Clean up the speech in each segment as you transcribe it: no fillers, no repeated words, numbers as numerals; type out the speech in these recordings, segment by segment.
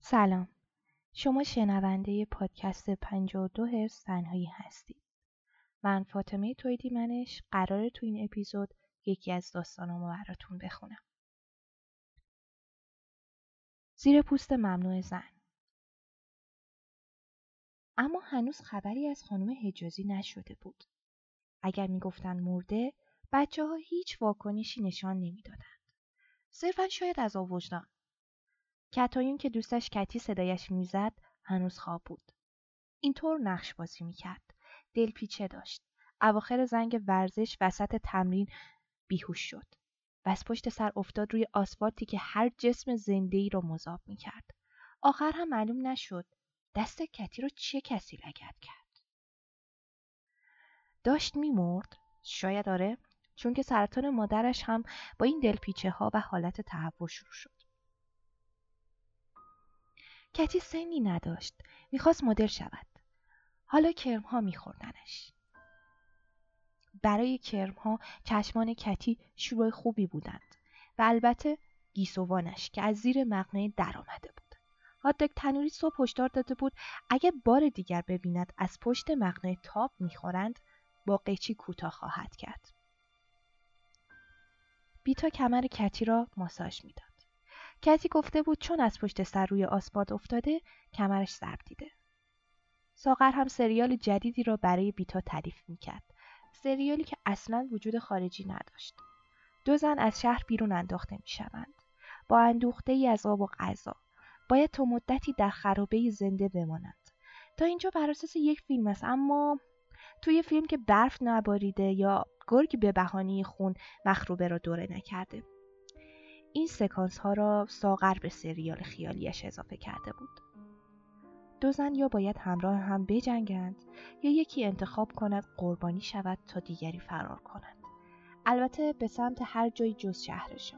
سلام. شما شنونده پادکست 52 هرتز تنهایی هستید. من فاطمه تویدیمنش قراره تو این اپیزود یکی از داستانامو براتون بخونم. زیر پوست ممنوع زن. اما هنوز خبری از خانم حجازی نشده بود. اگر میگفتن مرده، بچه‌ها هیچ واکنشی نشان نمیدادند. صرفاً شاید از وجدان. کتایون که دوستش کتی صدایش میزد هنوز خواب بود. اینطور نقش بازی میکرد. دلپیچه داشت. اواخر زنگ ورزش وسط تمرین بیهوش شد و از پشت سر افتاد روی آسفالتی که هر جسم زنده‌ای را مذاب میکرد. آخر هم معلوم نشد دست کتی رو چه کسی لگد کرد. داشت میمرد؟ شاید آره، چون که سرطان مادرش هم با این دلپیچه ها و حالت تهوع شروع شد. کتی سنی نداشت. میخواست مدل شود. حالا کرم‌ها میخوردنش. برای کرم‌ها چشمان کتی شروع خوبی بودند و البته گیسوانش که از زیر مقنعه در آمده بود. هات‌داگ تنوری صبح هشدار داده بود اگر بار دیگر ببیند از پشت مقنعه تاب میخورند با قیچی کوتاه خواهد کرد. بیتا کمر کتی را ماساژ میداد. کتی گفته بود چون از پشت سر روی آسفالت افتاده کمرش ضرب دیده. ساغر هم سریال جدیدی را برای بیتا تعریف میکرد. سریالی که اصلاً وجود خارجی نداشت. 2 زن از شهر بیرون انداخته میشوند. با اندوخته‌ای از آب و غذا. باید تا مدتی در خرابه‌ای زنده بمانند. تا اینجا بر اساس یک فیلم است، اما توی فیلم که برف نباریده یا گرگ به بهانه خون مخروبه را دوره نکرده. این سکانس ها را ساغر به سریال خیالیش اضافه کرده بود. 2 زن یا باید همراه هم بجنگند یا یکی انتخاب کند قربانی شود تا دیگری فرار کنند. البته به سمت هر جایی جز شهرشان.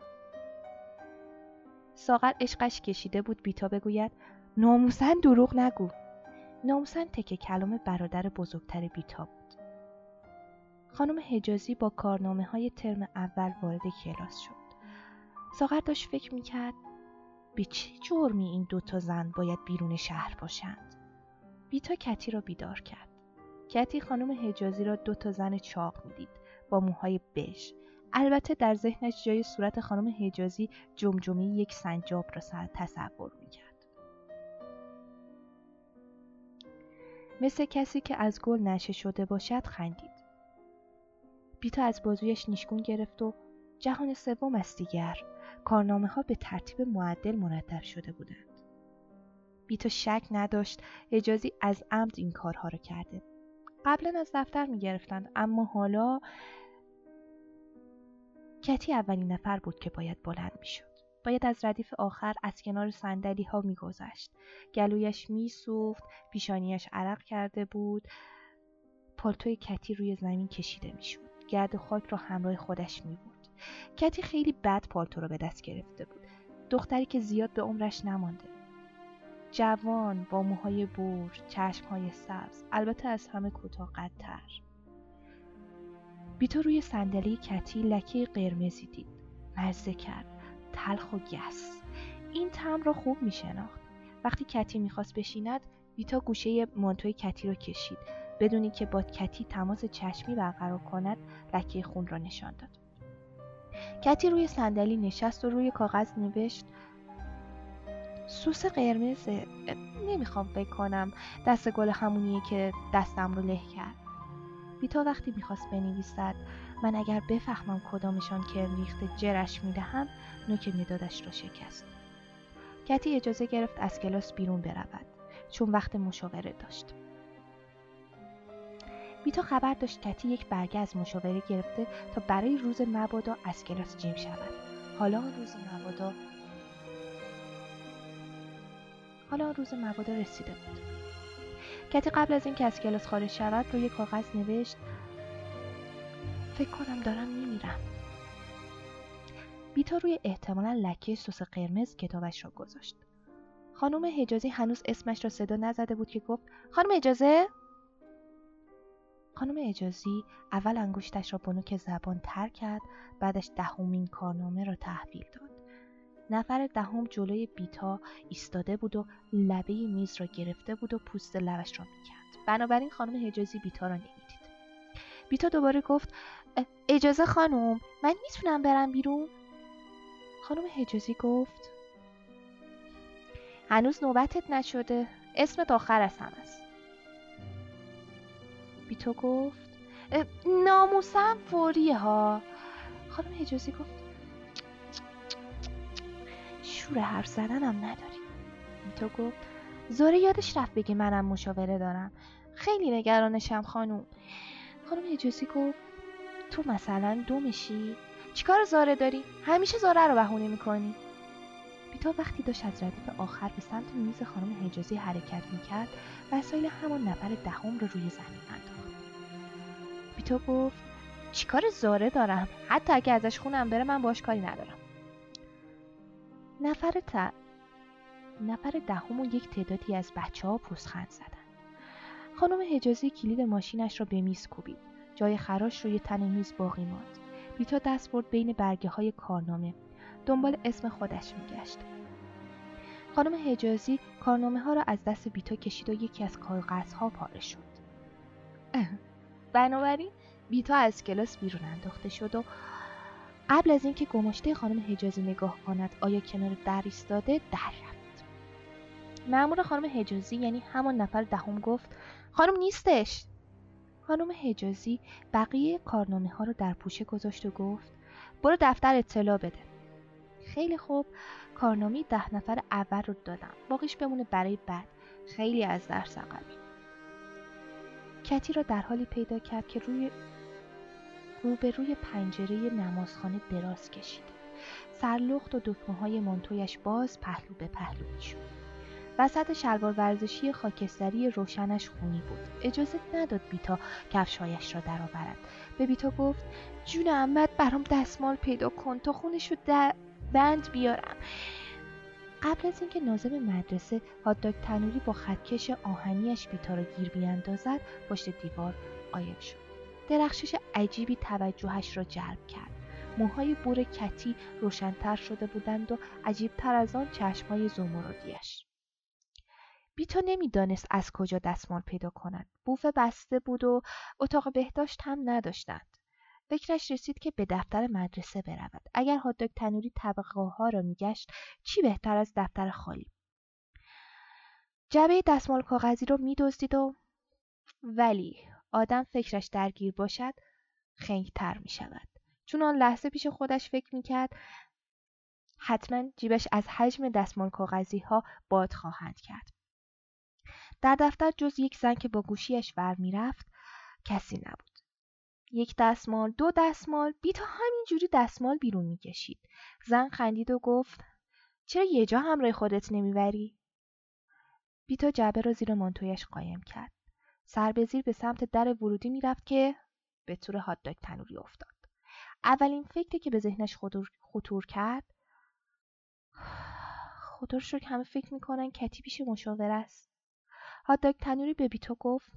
ساغر عشقش کشیده بود بیتا بگوید ناموسن دروغ نگو. ناموسن تکه کلام برادر بزرگتر بیتا بود. خانم حجازی با کارنامه‌های ترم اول وارد کلاس شد. ساغر داشت فکر میکرد به چه جرمی این 2 زن باید بیرون شهر باشند. بیتا کتی را بیدار کرد. کتی خانم حجازی را 2 زن چاق میدید با موهای بژ. البته در ذهنش جای صورت خانم حجازی جمجمه یک سنجاب را تصور میکرد. مثل کسی که از گل نشه شده باشد خندید. بیتا از بازویش نیشگون گرفت و جهان سوم است دیگر. کارنامه ها به ترتیب معدل مرتب شده بودند. بیتا شک نداشت حجازی از عمد این کارها را کرده. قبلا از دفتر می گرفتند، اما حالا کتی اولین نفر بود که باید بلند می شد. باید از ردیف آخر از کنار صندلی ها می گذشت. گلویش می سوخت، پیشانیش عرق کرده بود. پالتوی کتی روی زمین کشیده می شد. گرد خاک را همراه خودش می برد. کتی خیلی بد پالتو را به دست گرفته بود. دختری که زیاد به عمرش نمانده. جوان با موهای برج، چشمهای سبز، البته از همه کوتاه قدتر. بیتا روی صندلی کتی لکه قرمزی دید. مزه کرد. تلخ و گس. این طعم را خوب می شناخت. وقتی کتی می خواست بشیند، بیتا گوشه مانتوی کتی را کشید. بدونی که با کتی تماس چشمی برقرار کند، لکه خون را نشان داد. کتی روی صندلی نشست و روی کاغذ نوشت سس قرمزه. نمیخوام فکر کنم دست گل همونیه که دستم رو له کرد. بیتا وقتی میخواست بنویسد من اگر بفهمم کدامشان کرم ریخته جرش میدهم، نوک مدادش را شکست. کتی اجازه گرفت از کلاس بیرون برود چون وقت مشاوره داشت. بیتا خبر داشت کتی یک برگه از مشاوره گرفته تا برای روز مبادا از کلاس جیم شود. حالا روز مبادا رسیده بود. کتی قبل از اینکه از کلاس خارج شود روی کاغذ نوشت فکر کنم دارم میمیرم. بیتا روی احتمالاً لکه سس قرمز کتابش را گذاشت. خانم حجازی هنوز اسمش را صدا نزده بود که گفت خانم اجازه؟ خانم حجازی اول انگشتش را با نوک زبان تر کرد، بعدش 10مین کارنامه را تحویل داد. نفر دهم جلوی بیتا ایستاده بود و لبه میز را گرفته بود و پوست لبش را میکند. بنابراین خانم حجازی بیتا را نمیدید. بیتا دوباره گفت اجازه خانم، من میتونم برم بیرون؟ خانم حجازی گفت هنوز نوبتت نشده، اسمت آخر از همه است. بیتا گفت ناموسم فوریه ها. خانم حجازی گفت شور حرف زدنم نداری. بیتا گفت زوره یادش رفت بگه منم مشاوره دارم. خیلی نگرانشم خانم. خانم حجازی گفت تو مثلا دومشی؟ چیکار زاره داری؟ همیشه زاره رو بهونه میکنی. بیتا وقتی داشت از ردیف آخر به سمت میز خانم حجازی حرکت میکرد وسایل همان نفر دهم رو روی زمین انداخت. بیتا گفت چیکار زاره دارم؟ حتی اگه ازش خونم بره من باش کاری ندارم. نفر دهم و یک تعدادی از بچه‌ها پوزخند زدند. خانم حجازی کلید ماشینش را به میز کوبید. جای خراش روی تن میز باقی ماند. بیتا دست برد بین برگه‌های کارنامه. دنبال اسم خودش میگشت. خانم حجازی کارنامه‌ها را از دست بیتا کشید و یکی از کاغذها پاره شد. بنابراین بیتا از کلاس بیرون انداخته شد و قبل از اینکه گماشته خانم حجازی نگاه کند آیا کنار در ایستاده در رفت. مأمور خانم حجازی یعنی همان نفر دهم گفت خانم نیستش. خانم حجازی بقیه کارنامه‌ها رو در پوشه گذاشت و گفت برو دفتر اطلاع بده. خیلی خوب، کارنامه 10 نفر اول رو دادم. باقیش بمونه برای بعد. خیلی از درس عقبی. کتی را در حالی پیدا کرد که روبروی پنجره نمازخانه دراز کشیده. سرلخت و دکمه‌های مانتویش باز پهلو به پهلو می‌شد. وسط شلوار ورزشی خاکستری روشنش خونی بود. اجازه نداد بیتا کفش‌هایش را درآورد. به بیتا گفت جون عمت برام دستمال پیدا کن تا خونشو بند بیارم. قبل از اینکه ناظم مدرسه هات‌داگ تنوری با خطکش آهنیش بیتا را گیر بیاندازد پشت دیوار غایب شد. درخشش عجیبی توجهش را جلب کرد. موهای بور کتی روشن‌تر شده بودند و عجیب‌تر از آن چشم‌های زمردی‌اش. بیتا نمی‌دانست از کجا دستمال پیدا کند. بوفه بسته بود و اتاق بهداشت هم نداشتند. فکرش رسید که به دفتر مدرسه برود. اگر هات‌داگ تنوری طبقه‌ها را میگشت چی بهتر از دفتر خالی. جعبه دستمال کاغذی را می‌دزدید و ولی آدم فکرش درگیر باشد خنگ‌تر می‌شود. چون آن لحظه پیش خودش فکر می‌کرد حتما جیبش از حجم دستمال کاغذی‌ها باد خواهند کرد. در دفتر جز یک زن که با گوشیش ور می‌رفت کسی نبود. یک دستمال، 2 دستمال، بیتا همینجوری دستمال بیرون می‌کشید. زن خندید و گفت چرا یه جا همراه خودت نمیبری؟ بیتا جعبه را زیر مانتویش قایم کرد. سر به زیر به سمت در ورودی میرفت که به طور هات‌داگ تنوری افتاد. اولین فکری که به ذهنش خطور کرد خدا رو شکر همه فکر میکنن کتی پیش مشاور است. هات‌داگ تنوری به بیتا گفت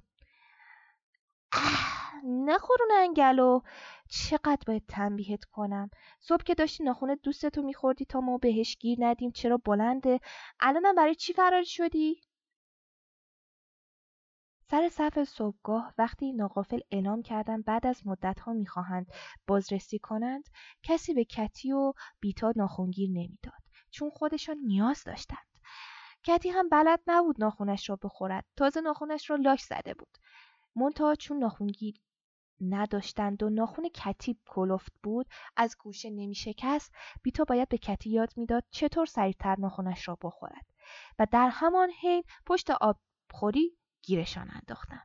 نخورون انگلو، چقدر باید تنبیهت کنم. صبح که داشتی ناخون دوستتو میخوردی تا ما بهش گیر ندیم چرا بلنده، الانم برای چی فرار شدی؟ سر صف صبحگاه وقتی ناغافل اعلام کردن بعد از مدت‌ها میخواهند بازرسی کنند، کسی به کتی و بیتا ناخونگیر نمیداد چون خودشان نیاز داشتند. کتی هم بلد نبود ناخونش را بخورد، تازه ناخونش را لاک زده بود. منتها چون ناخونگیر نداشتند و ناخون کتی کلفت بود از گوشه نمی شکست، بیتا باید به کتی یاد میداد چطور سریعتر ناخونش را بخورد و در همان حین پشت آبخوری گیرشان انداختن.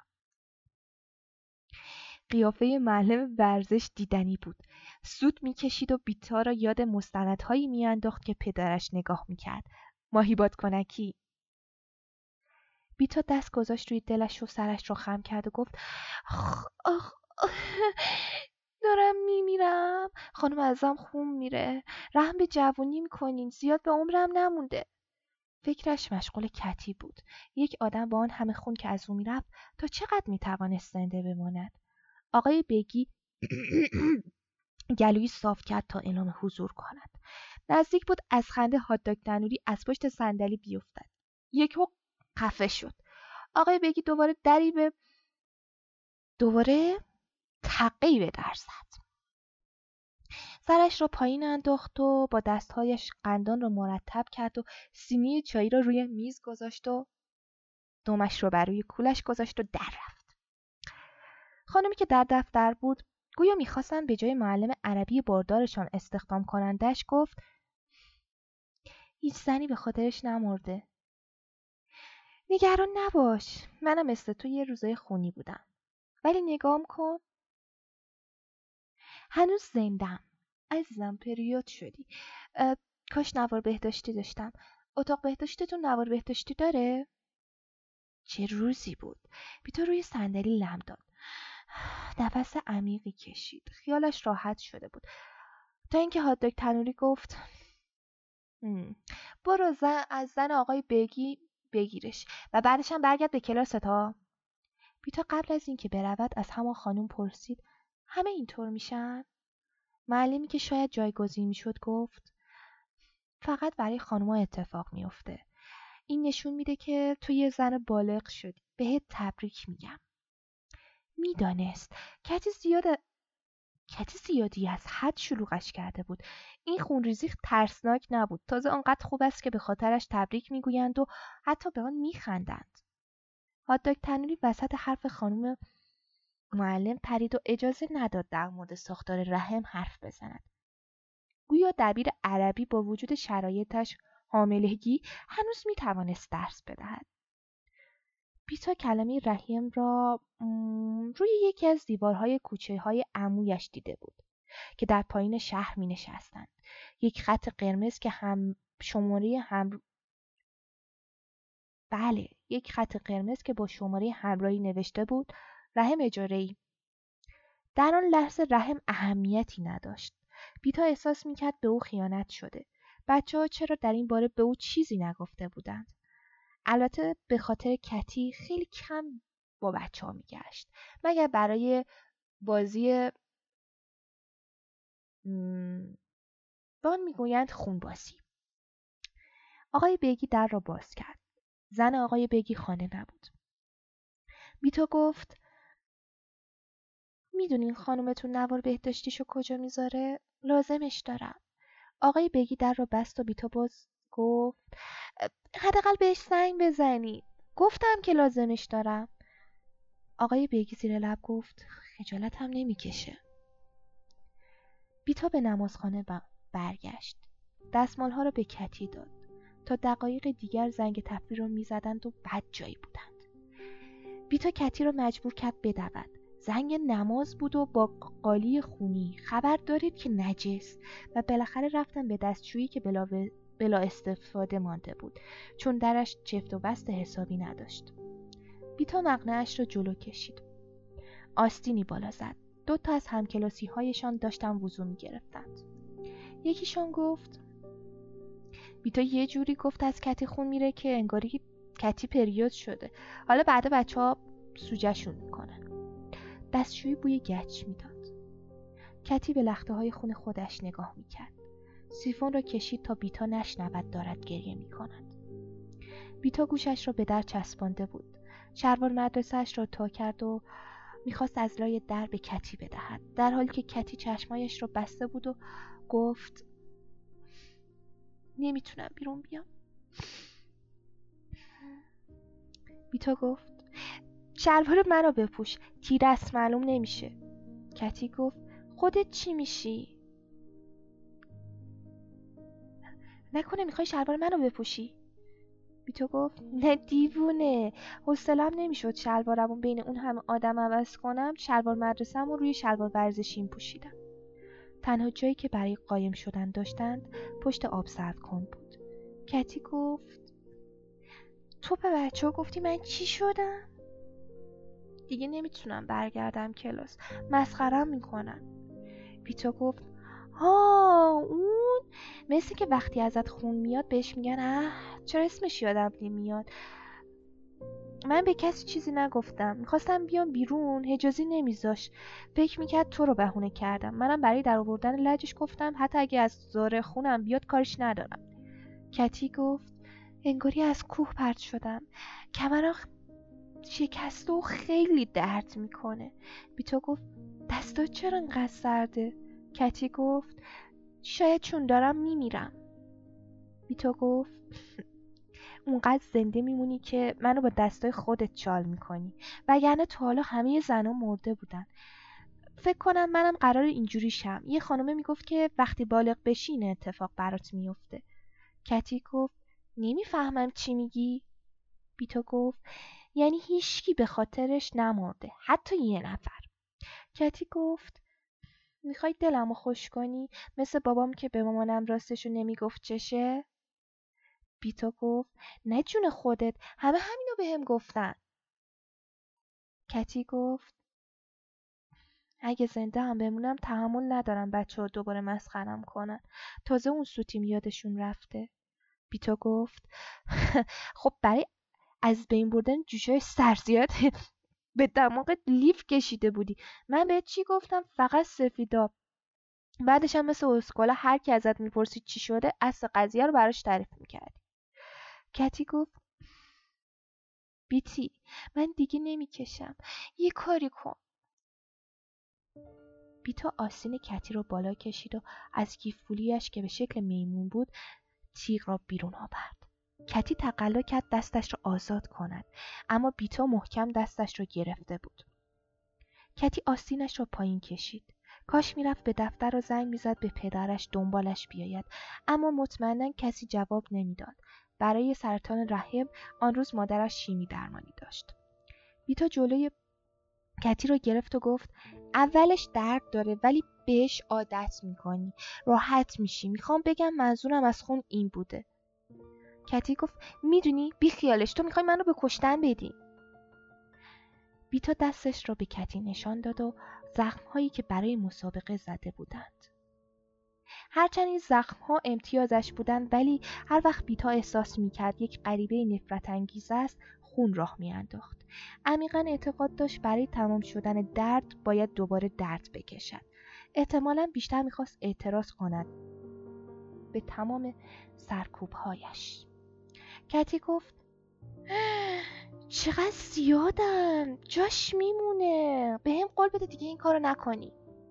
قیافه معلم ورزش دیدنی بود. سود میکشید و بیتا را یاد مستندهایی میانداخت که پدرش نگاه میکرد. ماهی بادکنکی. بیتا دست گذاشت روی دلش و سرش را خم کرد و گفت آخ دارم میمیرم. خانم ازم خون میره. رحم به جوونی میکنین. زیاد به عمرم نمونده. فکرش مشغول کتی بود. یک آدم با آن همه خون که از او میرفت تا چقدر میتوانست زنده بماند؟ آقای بگی گلویی صاف کرد تا اعلام حضور کند. نزدیک بود از خنده هات‌داگ تنوری از پشت صندلی بیفتد. یکهو خفه شد. آقای بگی دوباره تقه‌ای به در زد. سرش را پایین انداخت و با دستهایش قندان را مرتب کرد و سینی چایی را روی میز گذاشت و دمش را بر روی کولش گذاشت و در رفت. خانمی که در دفتر بود گویا می‌خواستند به جای معلم عربی باردارشان استخدام کنندش، گفت هیچ زنی به خاطرش نمرده. نگران نباش، منم مثل تو یه روزای خونی بودم. ولی نگام کن، هنوز زندم. عزیزم پریود شدی. کاش نوار بهداشتی داشتم. اتاق بهداشتتون نوار بهداشتی داره؟ چه روزی بود. بیتا روی صندلی لم داد. نفس عمیقی کشید. خیالش راحت شده بود. تا اینکه هات‌داگ تنوری گفت برو از زن آقای بگی بگیرش و بعدش هم برگرد به کلاست ها. بیتا قبل از اینکه برود از همان خانم پرسید همه اینطور میشن؟ معلمی که شاید جایگزین میشد گفت فقط برای خانوما اتفاق میفته. این نشون میده که تو یه زن بالغ شدی. بهت تبریک میگم. میدانست کتی زیادی از حد شلوغش کرده بود. این خونریزی ترسناک نبود. تازه آنقدر خوب است که به خاطرش تبریک میگویند و حتی به آن میخندند. هات‌داگ تنوری وسط حرف خانم معلم پرید و اجازه نداد در مورد ساختار رحم حرف بزند. گویا دبیر عربی با وجود شرایطش حاملگی هنوز میتوانست درس بدهد. بیتا کلمه رحم را روی یکی از دیوارهای کوچه‌های عمویش دیده بود که در پایین شهر می نشستند. یک خط قرمز که یک خط قرمز که با شماره همراهی نوشته بود رحم اجاره‌ای. در آن لحظه رحم اهمیتی نداشت. بیتا احساس می‌کرد به او خیانت شده. بچه‌ها چرا در این باره به او چیزی نگفته بودند؟ البته به خاطر کتی خیلی کم با بچه‌ها میگشت. مگر برای بازی به آن میگویند خونبازی. آقای بگی در را باز کرد. زن آقای بگی خانه نبود. بیتا گفت میدونین خانومتون نوار بهداشتیشو کجا میذاره؟ لازمش دارم. آقای بگی در را بست و بیتا باز گفت حداقل بهش زنگ بزنی. گفتم که لازمش دارم. آقای بگی زیر لب گفت خجالت هم نمیکشه. بیتا به نمازخانه برگشت. دستمالها را به کتی داد. تا دقایق دیگر زنگ تفریح را میزدند و بد جایی بودند. بیتا کتی را مجبور کرد بدود. زنگ نماز بود و با قالی خونی خبر دارید که نجس و بالاخره رفتن به دستشویی که بلا استفاده مانده بود چون درش چفت و بست حسابی نداشت. بیتا مقنعه‌اش را جلو کشید. آستینی بالا زد. 2 تا از همکلاسی هایشان داشتن وضو می گرفتند. یکیشان گفت بیتا یه جوری گفت از کتی خون میره که انگاری کتی پریود شده. حالا بعدا بچه‌ها سوجهشون میکنن. دستشویی بوی گچ میداد. کتی به لخته های خون خودش نگاه میکرد. سیفون را کشید تا بیتا نشنود دارد گریه میکند. بیتا گوشش را به در چسبانده بود. شلوار مدرسه‌اش را تا کرد و میخواست از لای در به کتی بدهد. در حالی که کتی چشمایش را بسته بود و گفت نمیتونم بیرون بیام. بیتا گفت شلوار منو بپوش، تیر است معلوم نمیشه. کتی گفت خودت چی میشی؟ نکنه میخوای شلوار منو بپوشی؟ بیتا گفت نه دیوونه، حوصله‌ام نمیشد شلوارمو بین اون همه آدم عوض کنم. شلوار مدرسه‌مو روی شلوار ورزشیم پوشیدم. تنها جایی که برای قایم شدن داشتند پشت آب سردکن بود. کتی گفت تو به بچه‌ها گفتی من چی شدم؟ دیگه نمیتونم برگردم کلاس، مسخره‌ام میکنن. بیتا گفت اون مثل که وقتی ازت خون میاد بهش میگن چرا اسمش یادم نمیاد. من به کسی چیزی نگفتم. میخواستم بیام بیرون، حجازی نمیذاش. فکر میکرد تو رو بهونه کردم. منم برای در آوردن لجش گفتم حتی اگه از زاره خونم بیاد کارش ندارم. کتی گفت انگاری از کوه پرت شدم. کمرم شکسته و خیلی درد میکنه. بیتو گفت دستات چرا انقدر سرده؟ کتی گفت شاید چون دارم میمیرم. بیتو گفت اونقدر زنده میمونی که منو با دستای خودت چال میکنی، وگرنه تا حالا همه زنا مرده بودن. فکر کنم منم قرار اینجوری شم. یه خانومه میگفت که وقتی بالغ بشی این اتفاق برات میفته. کتی گفت نمیفهمم چی میگی. بیتو گفت یعنی هیچکی به خاطرش نمرده، حتی یه نفر. کتی گفت میخوای دلمو خوش کنی مثل بابام که به مامانم راستشو نمیگفت چشه؟ بیتو گفت نه جون خودت، همه همینو بهم گفتن. کتی گفت اگه زنده هم بمونم تحمل ندارم بچه‌ها دوباره مسخرم کنن. تازه اون سوتیم یادشون رفته. بیتو گفت خب برای از بین بردن جوشای سرزیاد به دماغت لیف کشیده بودی. من بهت چی گفتم؟ فقط سفیداب. بعدش هم مثل اسکولا هر کی ازت میپرسید چی شده اصل قضیه رو براش تعریف میکردی. کتی گفت بیتی من دیگه نمیکشم، یه کاری کن. بیتا آستین کتی رو بالا کشید و از کیف پولیش که به شکل میمون بود تیغ را بیرون آورد. کتی تقلا کرد دستش را آزاد کند، اما بیتا محکم دستش را گرفته بود. کتی آستینش را پایین کشید. کاش میرفت به دفتر و زنگ میزد به پدرش دنبالش بیاید، اما مطمئناً کسی جواب نمیداد. برای سرطان رحم آن روز مادرش شیمی درمانی داشت. بیتا جلوی کتی رو گرفت و گفت اولش درد داره ولی بهش عادت میکنی، راحت میشی. میخوام بگم منظورم از خون این بوده. کتی گفت میدونی بی خیالش، تو میخوای منو به کشتن بدی. بیتا دستش را به کتی نشان داد و زخم‌هایی که برای مسابقه زده بودند. هرچند این زخم‌ها امتیازش بودند ولی هر وقت بیتا احساس می‌کرد یک غریبه نفرت انگیز است خون راه می‌انداخت. عمیقاً اعتقاد داشت برای تمام شدن درد باید دوباره درد بکشد. احتمالاً بیشتر می‌خواست اعتراض کند به تمام سرکوب‌هایش. کتی گفت چقدر زیادن، جاش میمونه. به هم قول بده دیگه این کارو نکنی.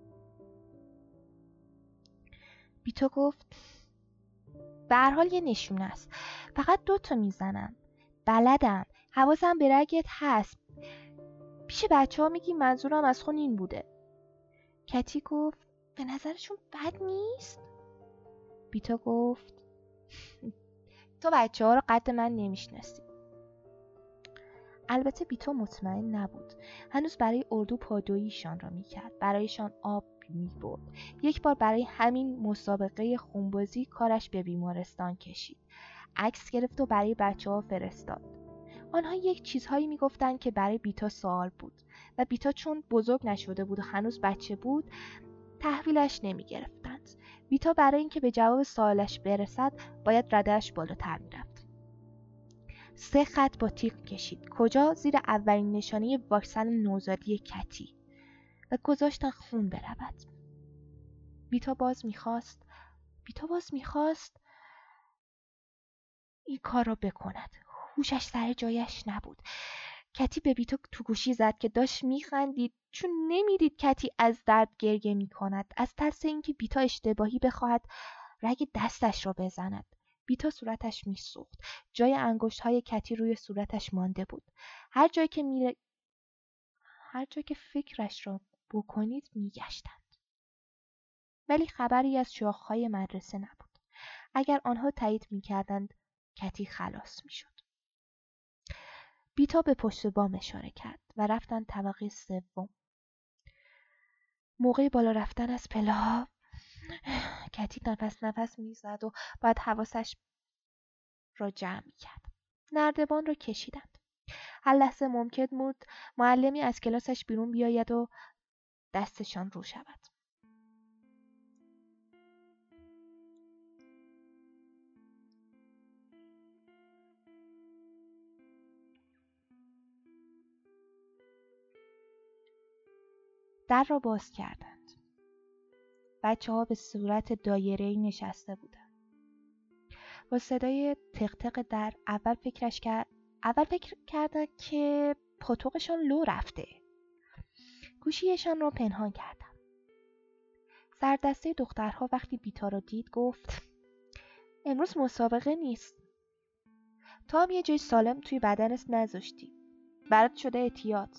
بیتو گفت به هر حال یه نشونه است، فقط 2 میزنم، بلدم، حواسم به رگت هست. پیش بچه ها میگی منظورم از خون این بوده. کتی گفت به نظرشون بد نیست. بیتو گفت تو بچه ها رو قد من نمیشناسی. البته بیتو مطمئن نبود. هنوز برای اردو پادوییشان را میکرد، برایشان آب میبرد. یک بار برای همین مسابقه خونبازی کارش به بیمارستان کشید. عکس گرفت و برای بچه ها فرستاد. آنها یک چیزهایی میگفتند که برای بیتا سوال بود و بیتا چون بزرگ نشده بود و هنوز بچه بود تحویلش نمیگرفتند. بیتا برای اینکه به جواب سوالش برسد باید ردهش بالاتر میرفت. 3 خط با تیغ کشید. کجا؟ زیر اولین نشانه واکسن نوزادی کتی و گذاشتن خون برود. بیتا باز میخواست این کار را بکند. هوشش سر جایش نبود. کتی به بیتا تو گوشی زد که داشت میخندید چون نمیدید کتی از درد گریه میکند، از ترس اینکه بیتا اشتباهی بخواهد رگ دستش را بزند. بیتا صورتش میسوخت. جای انگشت‌های کتی روی صورتش مانده بود. هر جای که فکرش را بکنید میگشتند. ولی خبری از شاخه‌های مدرسه نبود. اگر آنها تایید میکردند کتی خلاص میشد. بیتا به پشت بام اشاره کرد و رفتن طبقه 3. موقع بالا رفتن از پله‌ها کتی نفس میزد و بعد حواسش را جمع میکرد. نردبان را کشیدند. هر لحظه ممکن بود معلمی از کلاسش بیرون بیاید و دستشان رو شود. در را باز کردند. بچه‌ها به صورت دایره‌ای نشسته بودند. با صدای تق تق در اول فکر کردند که پاتوقشان لو رفته. گوشیشان را پنهان کردند. سردسته دخترها وقتی بیتا را دید گفت امروز مسابقه نیست. تو هم یه جای سالم توی بدنت نذاشتی. برات شده اعتیاد.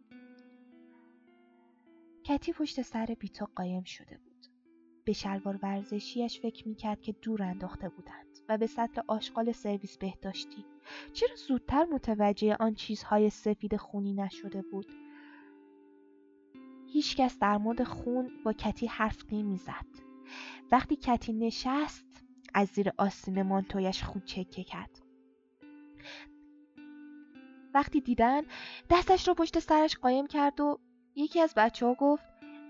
کتی پشت سر بیتا قایم شده بود. به شلوار ورزشیش فکر میکرد که دور انداخته بودند و به سطل آشغال سرویس بهداشتی. چرا زودتر متوجه آن چیزهای سفید خونی نشده بود؟ هیچ کس در مورد خون با کتی حرف نمیزد. وقتی کتی نشست از زیر آستین مانتویش خون چکه کرد. وقتی دیدن دستش رو پشت سرش قایم کرد و یکی از بچه‌ها گفت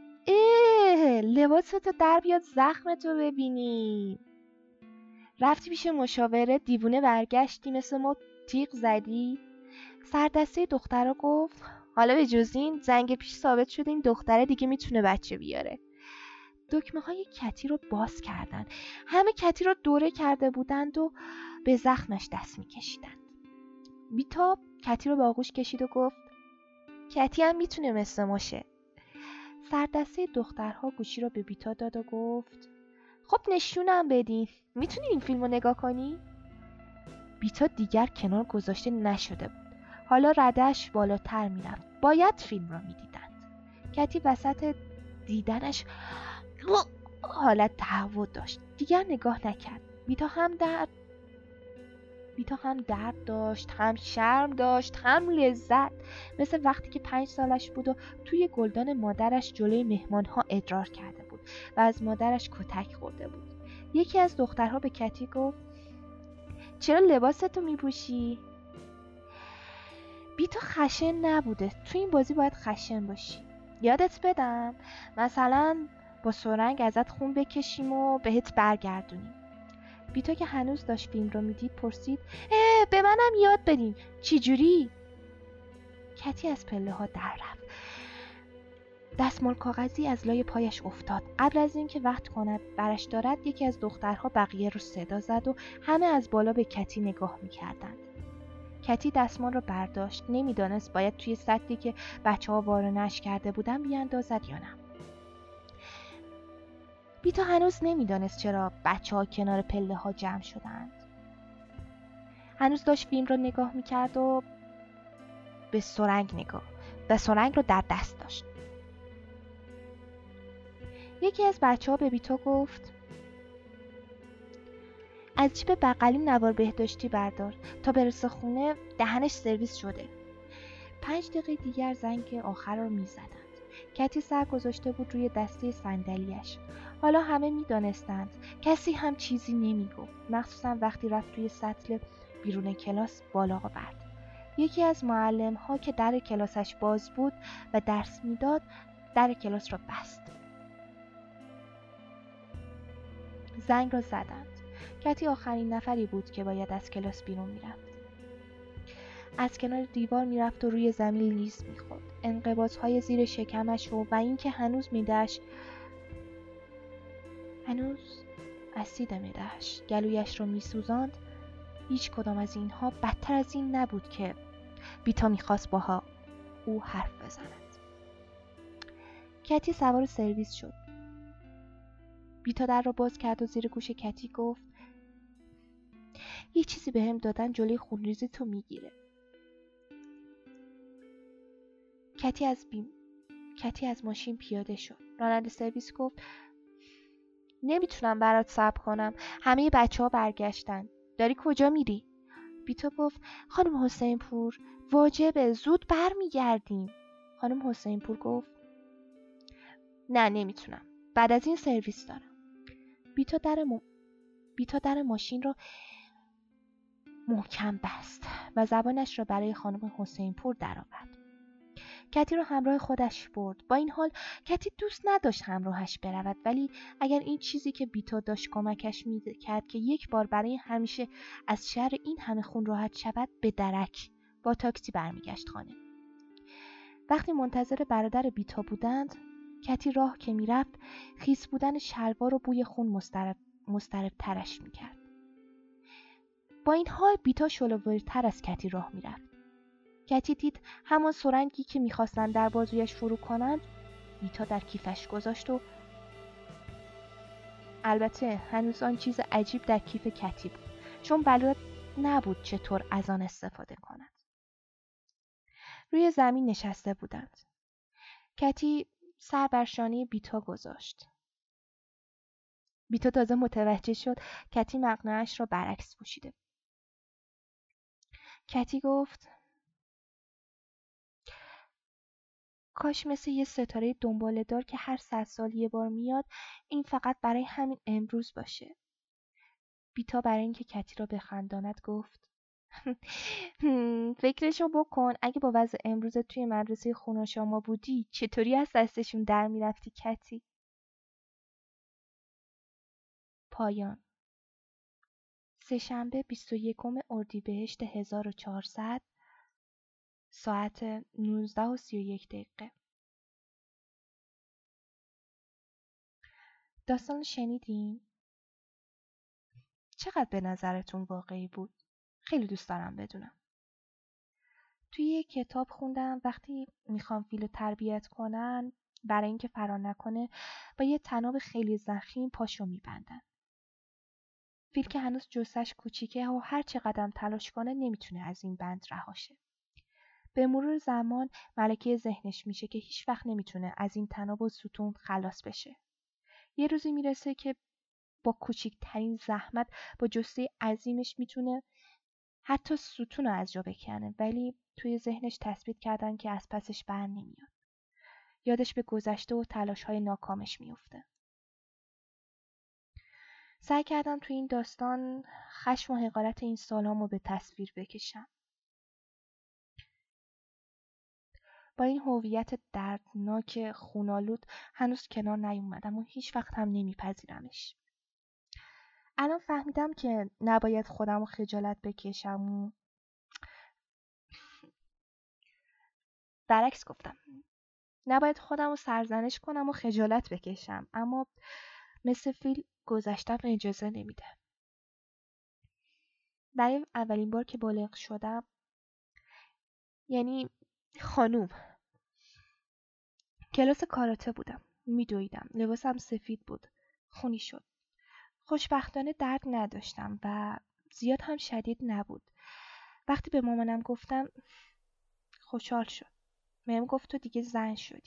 لباستو در بیاد زخمتو ببینیم. رفتی پیش مشاوره دیوونه برگشتی مثل ما تیغ زدی؟ سردسته دخترها گفت حالا به جز این زنگ پیش ثابت شده این دختره دیگه میتونه بچه بیاره. دکمه های کتی رو باز کردن. همه کتی رو دوره کرده بودند و به زخمش دست میکشیدند. بیتا کتی رو به آغوش کشید و گفت کتی هم میتونه مثل ما شه. سردسته دخترها گوشی رو به بیتا داد و گفت خب نشونم بدین. میتونی این فیلم رو نگاه کنی؟ بیتا دیگر کنار گذاشته نشده بود. حالا ردش بالاتر میرفت. باید فیلم را میدیدند. کتی وسط دیدنش حالت تهوع داشت. دیگر نگاه نکرد. بیتا هم درد داشت، هم شرم داشت، هم لذت. مثل وقتی که 5 سالش بود و توی گلدان مادرش جلوی مهمانها ادرار کرده بود و از مادرش کتک خورده بود. یکی از دخترها به کتی گفت چرا لباستو میپوشی؟ بیتا خشن نبوده. تو این بازی باید خشن باشی. یادت بدم مثلا با سرنگ ازت خون بکشیم و بهت برگردونیم. بیتا که هنوز داشت فیلم رو میدید پرسید به منم یاد بدین. چی جوری؟ کتی از پله ها در رفت. دستمال کاغذی از لای پایش افتاد. قبل از اینکه وقت کند برش دارد یکی از دخترها بقیه رو صدا زد و همه از بالا به کتی نگاه میکردند. کتی دستمال رو برداشت. نمیدانست باید توی سطلی که بچه ها وارونش کرده بودن بیاندازد یا نه. بیتا هنوز نمیدانست چرا بچه ها کنار پله ها جمع شدند. هنوز داشت فیلم رو نگاه میکرد و به سرنگ رو در دست داشت. یکی از بچه ها به بیتا گفت از جیب بغلی نوار بهداشتی بردار تا برسه خونه دهنش سرویس شده. 5 دقیقه دیگر زنگ آخر رو میزدند. کتی سر گذاشته بود روی دسته صندلیاش. حالا همه میدانستند. کسی هم چیزی نمیگفت. مخصوصا وقتی رفت توی سطل بیرون کلاس بالا آورد. یکی از معلم ها که در کلاسش باز بود و درس میداد در کلاس را بست. زنگ را زدند. کتی آخرین نفری بود که باید از کلاس بیرون میرفت. از کنار دیوار میرفت و روی زمین لیز میخورد. انقباضهای زیر شکمش و اینکه هنوز اسید معده‌اش گلویش رو میسوزاند. هیچ کدام از اینها بدتر از این نبود که بیتا میخواست باها او حرف بزند. کتی سوار سرویس شد. بیتا در را باز کرد و زیر گوش کتی گفت یه چیزی بهم دادن جلوی خونریزی تو میگیره. کتی از ماشین پیاده شد. راننده سرویس گفت نمیتونم برات صبر کنم. همه بچه ها برگشتن. داری کجا میری؟ بیتا گفت خانم حسین پور واجبه زود برمیگردیم. خانم حسین پور گفت نه نمیتونم. بعد از این سرویس دارم. بیتا در ماشین رو محکم بست و زبانش را برای خانم حسین پور درآورد. کتی رو همراه خودش برد. با این حال کتی دوست نداشت همراهش برود، ولی اگر این چیزی که بیتا داشت کمکش می‌کرد که یک بار برای همیشه از شر این همه خون راحت شود، به درک با تاکسی برمیگشت خانه. وقتی منتظر برادر بیتا بودند، کتی راه که میرفت خیس بودن شلوار و بوی خون مضطرب ترش میکرد. با این حال بیتا شلوورتر از کتی راه میرفت. کتی دید همان سرنگی که میخواستن در بازویش فرو کنند بیتا در کیفش گذاشت و البته هنوز آن چیز عجیب در کیف کتی بود، چون بلد نبود چطور از آن استفاده کند. روی زمین نشسته بودند. کتی سر بر شانه بیتا گذاشت. بیتا تازه متوجه شد کتی مقنعه‌اش را برعکس پوشیده. کتی گفت کاش مثل یه ستاره دنباله‌دار که هر 100 سال یه بار میاد این فقط برای همین امروز باشه. بیتا برای اینکه کتی را بخنداند گفت فکرشو بکن اگه با وضع امروز توی مدرسه خوناشاما بودی چطوری از دستشون در میرفتی کتی؟ پایان. سه‌شنبه 21 اردیبهشت 1400 ساعت 19:31. داستان شنیدین؟ چقدر به نظرتون واقعی بود؟ خیلی دوست دارم بدونم. توی یک کتاب خوندم وقتی میخوام فیلو تربیت کنن برای اینکه فرار نکنه با یه طناب خیلی ضخیم پاشو میبندن. فیل که هنوز جثه‌اش کوچیکه و هر چقدر تلاش کنه نمیتونه از این بند رها شه. به مرور زمان ملکه ذهنش میشه که هیچ وقت نمیتونه از این طناب و ستون خلاص بشه. یه روزی میرسه که با کوچکترین زحمت با جثه عظیمش میتونه حتی ستون رو از جا بکنه، ولی توی ذهنش تثبیت کردن که از پسش بر نمیاد. یادش به گذشته و تلاش‌های ناکامش میفته. سعی کردم توی این داستان خشم و حقارت این سالامو به تصویر بکشم. با این هویت دردناک خونالود هنوز کنار نیومدم و هیچ وقت هم نمیپذیرمش. الان فهمیدم که نباید خودمو خجالت بکشم و برعکس گفتم. نباید خودمو سرزنش کنم و خجالت بکشم، اما مثل فیل گذشتم اجازه نمیده. برای اولین بار که بالغ شدم، یعنی خانوم، کلاس کاراته بودم. میدویدم. لباسم سفید بود. خونی شد. خوشبختانه درد نداشتم و زیاد هم شدید نبود. وقتی به مامانم گفتم خوشحال شد. بهم گفت تو دیگه زن شدی.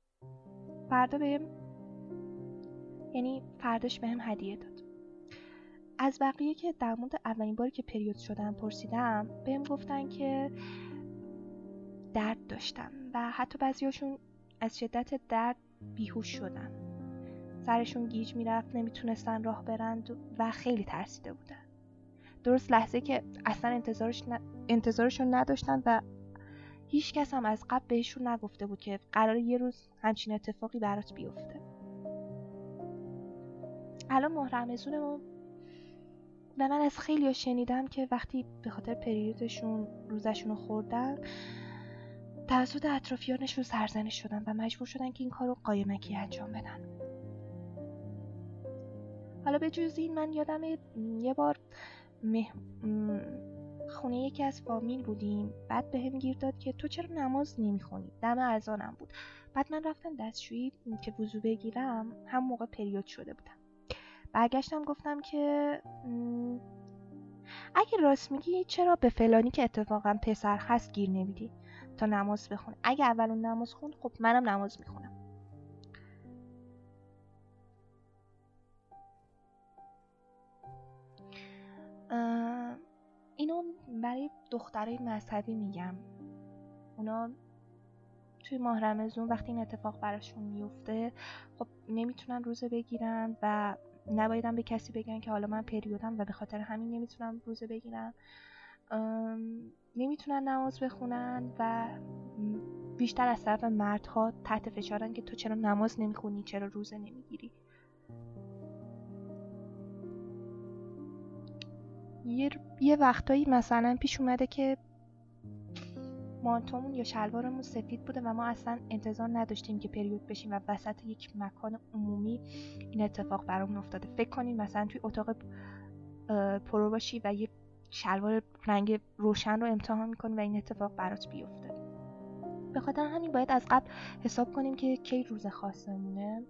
فرداش بهم هدیه داد. از بقیه که در مورد اولین باری که پریود شدم پرسیدم، بهم گفتن که درد داشتم و حتی بعضیاشون از شدت درد بیهوش شدن. سرشون گیج میرفت، نمیتونستن راه برند و خیلی ترسیده بودن. درست لحظه که اصلا انتظارشون نداشتن و هیچ کس هم از قبل بهشون نگفته بود که قراره یه روز همچین اتفاقی برات بیفته. الان ماه رمضونه و من از خیلی‌ها شنیدم که وقتی به خاطر پریودشون روزشون رو خوردن توسط اطرافیانشون سرزنش شدن و مجبور شدن که این کارو قایمکی انجام بدن. حالا به جز این من یادم یه بار خونه یکی از فامیل بودیم، بعد بهم گیر داد که تو چرا نماز نمیخونی؟ دم اذانم بود. بعد من رفتم دستشویی که وضو بگیرم، هم موقع پریود شده بودم. برگشتم گفتم که اگه راست میگی چرا به فلانی که اتفاقا پسر هست گیر نمیدی تا نماز بخونه؟ اگه اولون نماز خوند خب منم نماز میخونم. اینو برای دخترای مذهبی میگم. اونا توی ماه رمضان وقتی این اتفاق براشون میفته خب نمیتونن روزه بگیرن و نبایدم به کسی بگن که حالا من پریودم و به خاطر همین نمیتونم روزه بگیرن. نمیتونن نماز بخونن و بیشتر از طرف مردها تحت فشارن که تو چرا نماز نمیخونی، چرا روزه نمیگیری. یه وقتایی مثلا پیش اومده که مانتومون یا شلوارمون سفید بوده و ما اصلا انتظار نداشتیم که پریود بشیم و وسط یک مکان عمومی این اتفاق برامون افتاده. فکر کنید مثلا توی اتاق پرو باشی و یه شلوار رنگ روشن رو امتحان میکنی و این اتفاق برات بیفته. به خاطر همین باید از قبل حساب کنیم که کی روز خاصمونه،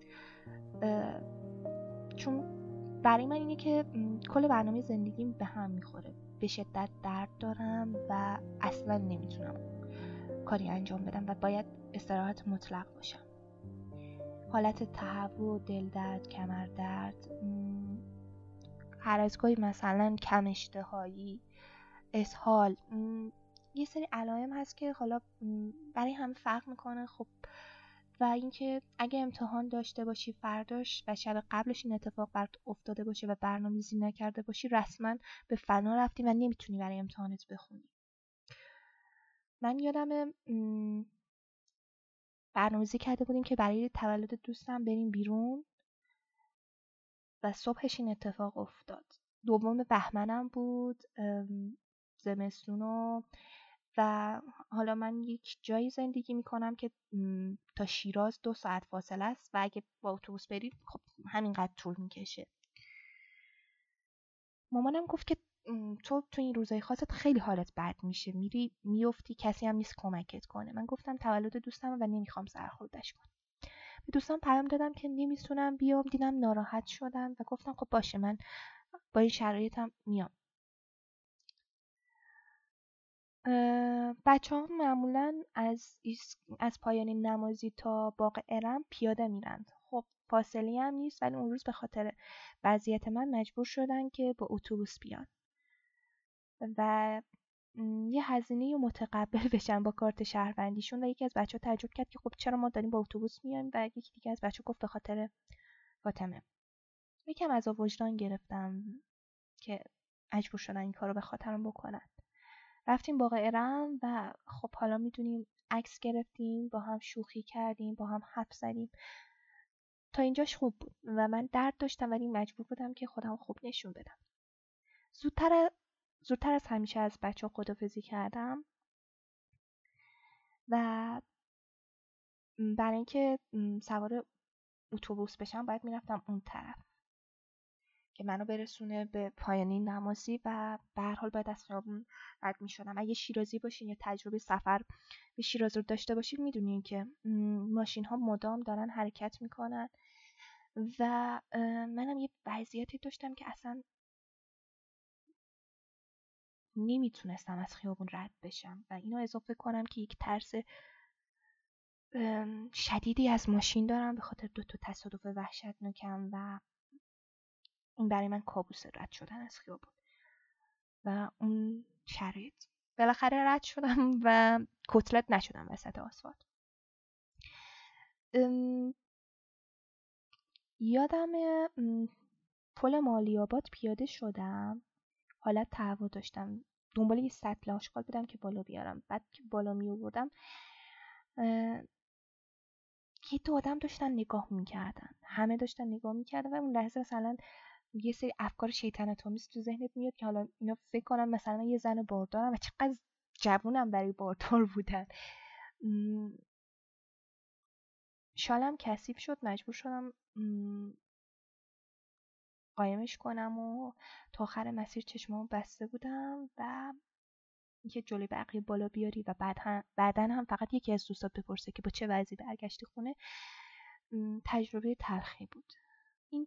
چون برای من اینه که کل برنامه زندگیم به هم میخوره. به شدت درد دارم و اصلا نمیتونم کاری انجام بدم و باید استراحت مطلق باشم. حالت تهوع، دل درد، کمر درد، هر از گاهی مثلا کم اشتهایی، اسهال، یه سری علائم هست که حالا برای همه فرق میکنه. خب و اینکه اگه امتحان داشته باشی فرداش و شب قبلش این اتفاق برات افتاده باشه و برنامه‌ریزی نکرده باشی، رسما به فنا رفتی و نمیتونی برای امتحانت بخونی. من یادم برنامه‌ریزی کرده بودیم که برای تولد دوستم بریم بیرون و صبحش این اتفاق افتاد. 2 بهمنم بود، زمستونو، و حالا من یک جایی زندگی میکنم که تا شیراز 2 ساعت فاصله است و اگه با اتوبوس برید خب همینقدر طول میکشه. مامانم گفت که تو این روزای خاصت خیلی حالت بد میشه، میری میافتی، کسی هم نیست کمکت کنه. من گفتم تولد دوستم و نمیخوام سرخوردش کنم. به دوستم پیام دادم که نمیتونم بیام، دیدم ناراحت شدن و گفتم خب باشه، من با این شرایطم میام. بچه‌ها معمولا از پایان نمازی تا باغ ارم پیاده میرند. خب فاصله هم نیست، ولی اون روز به خاطر وضعیت من مجبور شدن که با اتوبوس بیان و یه هزینه متقبل بشن با کارت شهروندیشون. و یکی از بچه‌ها تعجب کرد که خب چرا ما داریم با اتوبوس میایم، و یکی دیگه از بچه‌ها گفت به خاطر فاطمه. یکم عذاب وجدان گرفتم که مجبور شدن این کارو به خاطرم بکنن. رفتیم باغ ارم و خب حالا میدونیم عکس گرفتیم، با هم شوخی کردیم، با هم حرف زدیم. تا اینجاش خوب بود و من درد داشتم ولی مجبور بودم که خودم خوب نشون بدم. زودتر از همیشه از بچه‌ها خداحافظی کردم و برای اینکه سوار اتوبوس بشم باید میرفتم اون طرف که منو برسونه به پایانی نمازی و به هر حال باید از خیابون رد میشدم. اگه شیرازی باشین یا تجربه سفر به شیراز رو داشته باشین میدونین که ماشین ها مدام دارن حرکت میکنن و منم یه وضعیتی داشتم که اصلا نمیتونستم از خیابون رد بشم و اینو اضافه کنم که یک ترس شدیدی از ماشین دارم به خاطر 2 تصادف وحشتناکم و این برای من کابوس رد شدن از خیابون و اون شرایط. بالاخره رد شدم و کتلت نشدم وسط آسفالت. یادم پل مالیاباد پیاده شدم، حالت تهوع داشتم، دنبال یه سطل آشغال بودم که بالا بیارم. بعد که بالا می آوردم یه 2 آدم داشتن نگاه میکردن، همه داشتن نگاه میکردن و اون لحظه مثلا یه سری افکار شیطنت آمیز تو ذهنت میاد که حالا اینا فکر کنم مثلا من یه زن باردارم و چقدر جوونم برای باردار بودن. شالم کثیف شد، مجبور شدم قایمش کنم و تا آخر مسیر چشمامو بسته بودم و اینکه جلوی بقیه بالا بیاری و بعدن هم فقط یکی از دوستات بپرسه که با چه وضعی برگشتی خونه، تجربه تلخی بود. این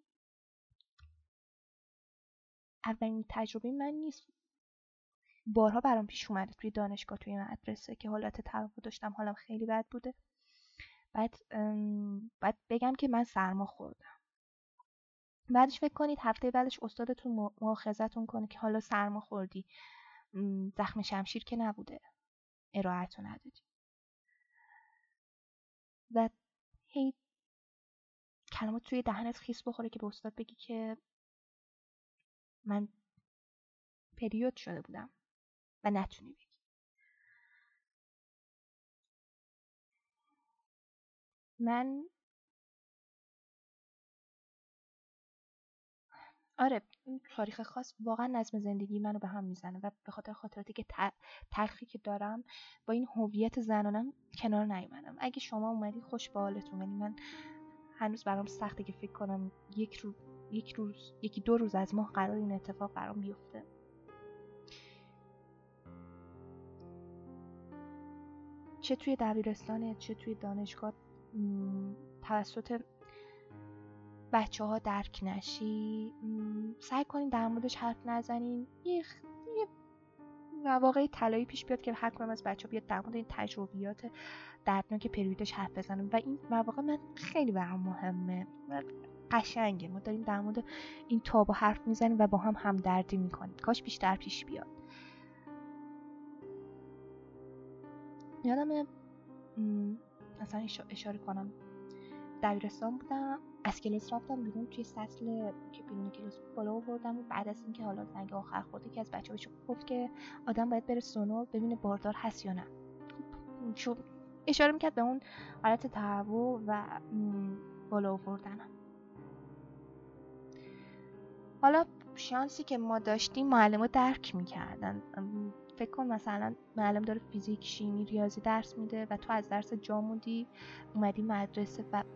اولین تجربه من نیست، بارها برام پیش اومده توی دانشگاه، توی مدرسه که حالت تهوع داشتم، حالم خیلی بد بوده. بعد بگم که من سرما خوردم. بعدش فکر کنید هفته بعدش استادتون مؤاخذتون کنه که حالا سرما خوردی، زخم شمشیر که نبوده، ارائه‌تو ندادی. و هی کلمات توی دهنت خیس بخوره که به استاد بگی که من پریود شده بودم و نتونی بگی. آره این تاریخ خاص واقعا نظم زندگی منو به هم میزنه و به خاطر خاطراتی که تلخی که دارم با این هویت زنانم کنار نیومدم. اگه شما اومدی خوش به حالتون، ولی من هنوز برام سخته که فکر کنم یکی دو روز از ماه قرار این اتفاق برام بیفته. چه توی دبیرستانه چه توی دانشگاه توسط بچه‌ها درک نشی، سعی کنین در موردش حرف نزنین. یه مواقعی طلایی پیش بیاد که هر کدوم از بچه‌ها بیاد در مورد این تجربیات دردناک پریودش حرف بزنن و این مواقع من خیلی برام مهمه و قشنگه. ما داریم در مورد این تابو حرف میزنیم و با هم همدردی میکنیم. کاش بیشتر پیش بیاد. یادمه مثلا اشاره کنم، دبیرستان بودم، از کلاس رفتم بیرون، توی سطل که بیرون کلاس بالا آوردم و بعد از اینکه حالا زنگ آخر خورد که از بچه‌ها گفت که آدم باید بره سونو ببینه باردار هست یا نه. چون اشاره میکرد به اون حالت تهوع و بالا آوردنم. حالا شانسی که ما داشتیم معلم‌ها درک میکردن. فکر کن مثلا معلم داره فیزیک، شیمی، ریاضی درس میده و تو از درس جا موندی اومدی مدرسه و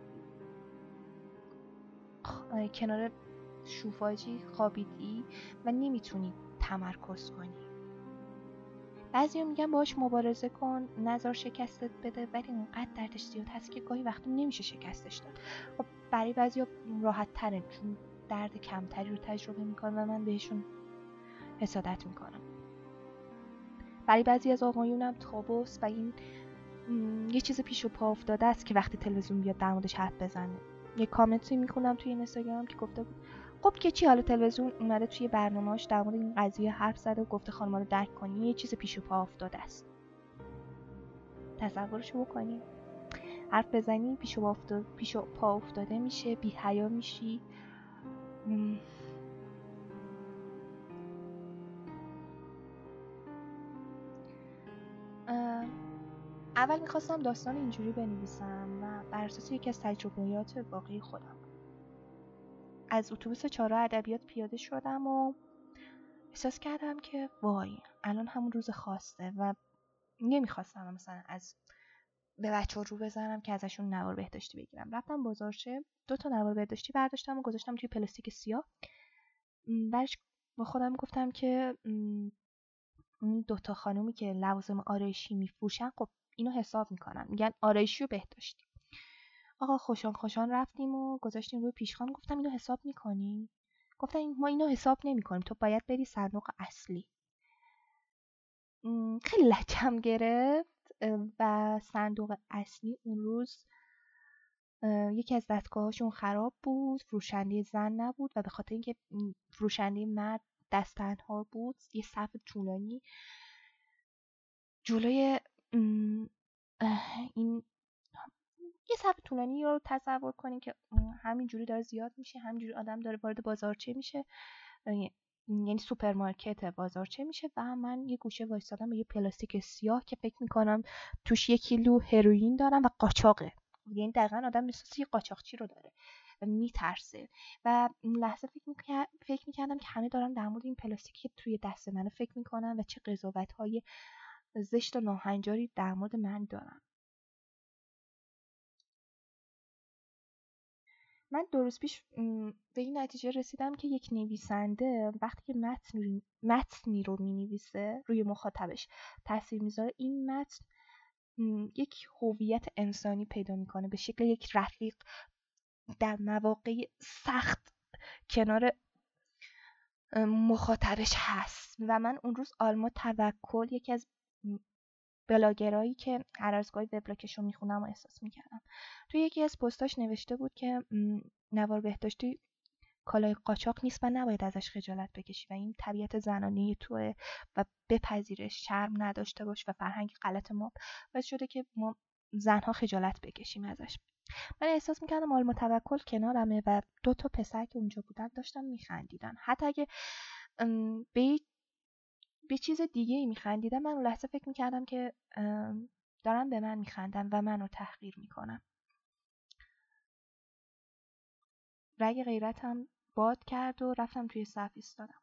کنار شوفاژی خوابیدی و نمیتونی تمرکز کنی. بعضیا میگن باهاش مبارزه کن، نذار شکستت بده، ولی اونقدر دردش زیاد هست که گاهی وقتا نمیشه شکستش داد. خب برای بعضیا راحت تره چون درد کمتری رو تجربه میکنن و من بهشون حسادت میکنم. برای بعضی از آقایونم تابوس و این یه چیز پیش و پا افتاده است که وقتی تلویزیون بیاد در موردش حرف بزنه. یه کامنتی میخونم توی اینستاگرام که گفته بود خب که چی، حالا تلویزیون اومده توی برنامه‌اش در مورد این قضیه حرف زده و گفته خانم‌ها رو درک کنی، یه چیز پیش و پا افتاده است. تصورشو بکنی حرف بزنی پیش و پا افتاده میشه، بی حیا میشی. اول میخواستم داستان اینجوری بنویسم و بر اساس یکی از تجربیات واقعی خودم. از اتوبوس چهارراه ادبیات پیاده شدم و احساس کردم که وای الان همون روز خاصه و نمیخواستم مثلا به بچه‌ها رو بزنم که ازشون نوار بهداشتی بگیرم. رفتم بازارچه 2 تا نوار بهداشتی برداشتم و گذاشتم توی پلاستیک سیاه. بعدش با خودم گفتم که این 2 تا خانومی که لوازم آرایشی میفروشن خب اینو حساب میکنن، میگن آرایشی و بهداشتی. آقا خوشان رفتیم و گذاشتیم روی پیشخوان. گفتم اینو حساب میکنیم؟ گفتن ما اینو حساب نمیکنیم، تو باید بری صندوق اصلی. خیلی لجم گرفت و صندوق اصلی اون روز یکی از دستگاهاشون خراب بود، فروشنده زن نبود و به خاطر اینکه فروشنده مرد دست تنها بود یه صف طولانی جلوی این یه صف طولانی رو تصور کنین که همینجوری داره زیاد میشه، همینجوری آدم داره وارد بازارچه میشه، یعنی سوپرمارکت بازارچه میشه و من یه گوشه وایسادم با یه پلاستیک سیاه که فکر میکنم توش 1 کیلو هروئین دارم و قاچاقه. یعنی دقیقاً آدم مثل یه قاچاقچی رو داره و میترسه و لحظه فکر میکردم که همه دارن در مورد این پلاستیکی که توی دست منه فکر میکنن و چه قضاوت‌های زشت و ناهنجاری در مورد من دارن. من 2 روز پیش به این نتیجه رسیدم که یک نویسنده وقتی که متنی رو مینویسه روی مخاطبش تاثیر میذاره، این متن یک هویت انسانی پیدا میکنه به شکل یک رفیق در مواقع سخت کنار مخاطبش هست. و من اون روز آلما توکل، یکی از بلاگرایی که هر از گاهی وبلاگشو میخونم و احساس میکردم، توی یکی از پستاش نوشته بود که نوار بهداشتی کالای قاچاق نیست و نباید ازش خجالت بکشی و این طبیعت زنانه توه و بپذیرش، شرم نداشته باش و فرهنگ غلط ما باعث شده که ما زنها خجالت بکشیم ازش. من احساس میکردم آلما توکل کنارمه و 2 تا پسر که اونجا بودن داشتن میخندیدن، حتی اگه به چیز دیگه ای میخندیدم من اون لحظه فکر میکردم که دارن به من میخندن و منو تحقیر میکنن. رگ غیرتم باد کرد و رفتم توی صف ایستادم.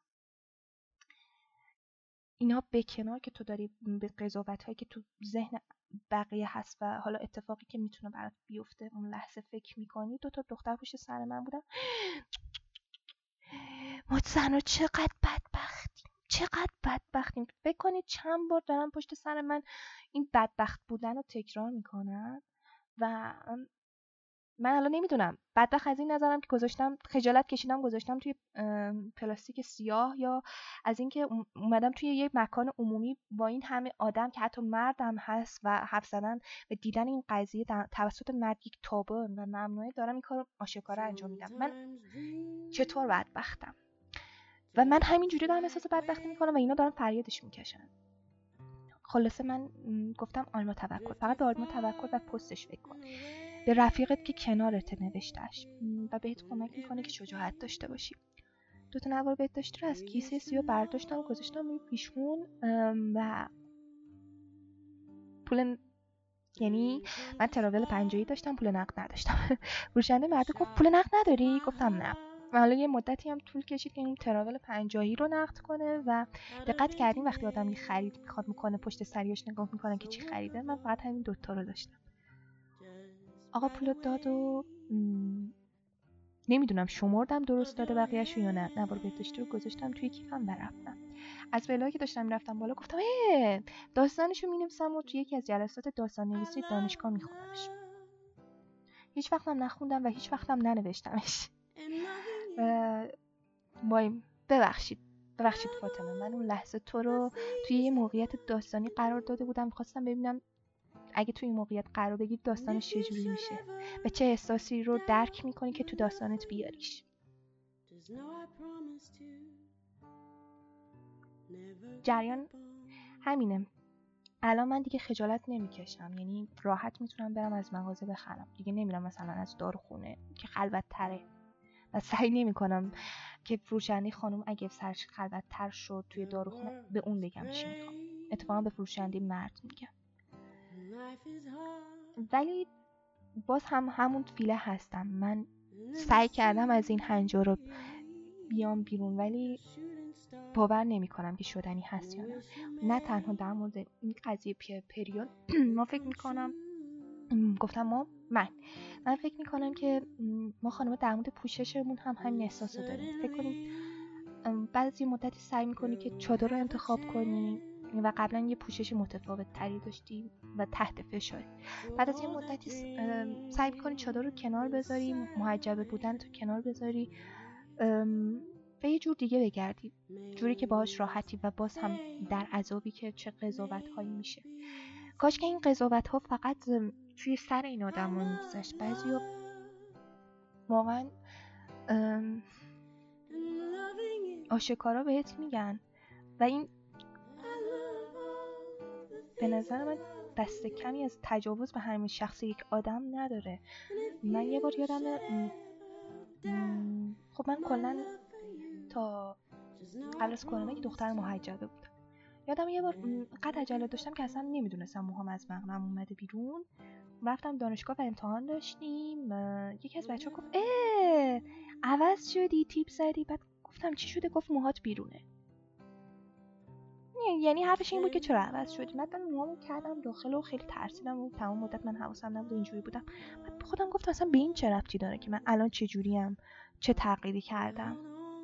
اینا به کنار که تو داری به قضاوت‌هایی که تو ذهن بقیه هست و حالا اتفاقی که میتونه برات بیفته اون لحظه فکر میکنی، 2 تا دختر پشت سر من بودن. ما زنا چقدر بدبختیم. فکر کنید چند بار دارن پشت سر من این بدبخت بودن رو تکرار میکنن و من الان نمیدونم بدبخت از این نظرم که گذاشتم خجالت کشیدم گذاشتم توی پلاستیک سیاه، یا از اینکه اومدم توی یه مکان عمومی با این همه آدم که حتی مردم هست و حرف زدن و دیدن این قضیه توسط مرد یک تابو و ممنوعه، دارم این کارو آشکارا انجام میدم. من چطور بدبختم و من همینجوری دارم احساس بدبختی میکنم و اینا دارن فریادش میکشن. خلاصه من گفتم آلما توکل، فقط به آلما توکل و پستش فکر کن، به رفیقت که کنارت نوشتش و بهت کمک میکنه که شجاعت داشته باشی. 2 تا نوار بهداشتی رو از کیسه سیاه برداشتم و گذاشتم روی پیشون و پول، یعنی من تراول 50 داشتم، پول نقد نداشتم. فروشنده مرد گفت پول نقد نداری؟ گفتم نه. و حالا یه مدتی هم طول کشید که این تراول 50 رو نقد کنه و دقت کردیم وقتی آدم خرید میخواد میکنه پشت سریاش نگاه میکنه که چی خریده. من فقط همین 2 تا رو داشتم. آقا پول داد و نمیدونم شمردم درست داده بقیه‌شو یا نه. نوار بهداشتی رو گذاشتم توی کیفم و رفتم. از بلایی که داشتم میرفتم بالا گفتم داستانشو مینویسم و توی یکی از جلسات داستان نویسی دانشگاه میخونمش. هیچ وقتم نخوندم و هیچ وقتم ننوشتمش. ببخشید فاطمه، من اون لحظه تو رو توی یه موقعیت داستانی قرار داده بودم، می‌خواستم ببینم اگه توی این موقعیت قرار بگیری داستانش چجوری میشه و چه احساسی رو درک میکنی که تو داستانت بیاریش. جریان همینه. الان من دیگه خجالت نمیکشم، یعنی راحت میتونم برم از مغازه بخرم. دیگه نمیرم مثلا از داروخونه که خلوت تره و سعی نمیکنم که فروشنده خانم اگه سرش خلوت تر شد توی داروخونه به اون بگم چی میخوام. اتفاقا به فروشنده مرد میگم. ولی باز هم همون فیله هستم. من سعی کردم از این هنجار رو بیام بیرون ولی باور نمی کنم که شدنی هست یا نه. نه تنها در مورد این قضیه پریود ما فکر می کنم گفتم من فکر می کنم که ما خانم‌ها در مورد پوششمون هم همین احساس رو داریم. فکر کنید بعد از یه مدتی سعی می کنی که چادر رو انتخاب کنی و قبلا یه پوشش متفاوت تری داشتی و تحت فشاری. بعد از یه مدتی سعی می‌کنی چادر رو کنار بذاری، محجبه بودن تو کنار بذاری و یه جور دیگه بگردی، جوری که باهاش راحتی و باز هم در عذابی که چه قضاوت‌هایی میشه. کاش که این قضاوت‌ها فقط توی سر این آدم‌ها نیستش. بعضیا واقعا آشکارا بهت میگن و این به نظر من دست کمی از تجاوز به همین شخص یک آدم نداره. من یه بار یادمه خب من کلا تا قبل از کرونا که دختر محجبه بودم. یادم یه بار قد عجله داشتم که اصلا نمیدونستم موهام از مقنعم اومده بیرون. رفتم دانشگاه و امتحان داشتیم. یکی از بچه‌ها گفت عوض شدی، تیپ زدی. بعد گفتم چی شده؟ گفت موهات بیرونه. یعنی حرفش این بود که چرا عوض شدی. من موهامو کردم داخل و خیلی ترسیدم و تمام مدت من حواسم نبود اینجوری بودم. بعد خودم گفتم اصلا به این چه ربطی داره که من الان چه جوریم، چه تغییری کردم.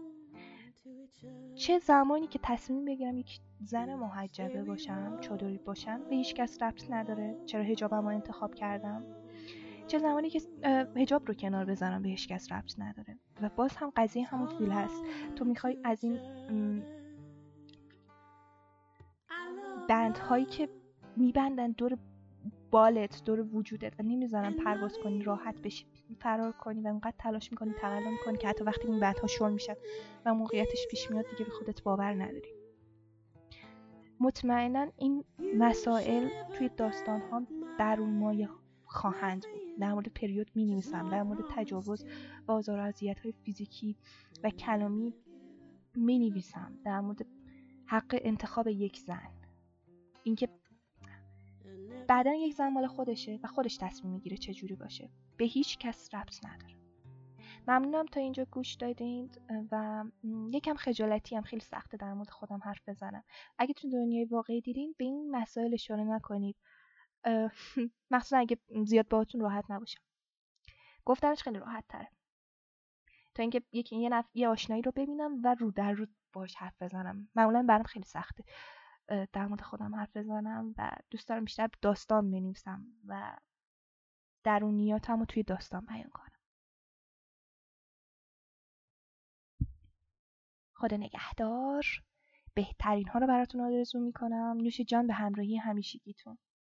چه زمانی که تصمیم بگیرم یک زن محجبه باشم، چادری باشم، به هیچ کس ربط نداره چرا حجابم رو انتخاب کردم. چه زمانی که حجاب رو کنار بذارم به هیچ کس ربط نداره. و باز هم قضیه همون فیل هست. تو میخوای از این بندهایی که میبندن دور بالت، دور وجودت و نمیذارن پرواز کنی، راحت بشی، فرار کنی و انقدر تلاش میکنی، تقلا میکنی که حتی وقتی این بندها شل میشن و موقعیتش پیش میاد دیگه به خودت باور نداری. مطمئنا این مسائل توی داستان‌ها درون مایه خواهند بود. در مورد پریود می‌نویسم، در مورد تجاوز و آزار و اذیت‌های فیزیکی و کلامی می‌نویسم، در مورد حق انتخاب یک زن، اینکه بعدن یک زن مال خودشه و خودش تصمیم میگیره چه جوری باشه، به هیچ کس ربط نداره. ممنونم تا اینجا گوش دادید و یکم خجالتی هم، خیلی سخته در مورد خودم حرف بزنم. اگه تو دنیای واقعی دیدین به این مسائل اشاره نکنید، مخصوصا اگه زیاد باهاتون راحت نباشم. گفتنش خیلی راحت تره تا اینکه یه آشنایی رو ببینم و رو در رو باهاش حرف بزنم. معمولا برام خیلی سخته در مورد خودم حرف بزنم و دوست دارم بیشتر داستان بنویسم و درونیاتم رو توی داستان بیان کنم. خدا نگهدار. بهترین ها رو براتون آرزو میکنم. نوش جان به همراهی همیشگیتون.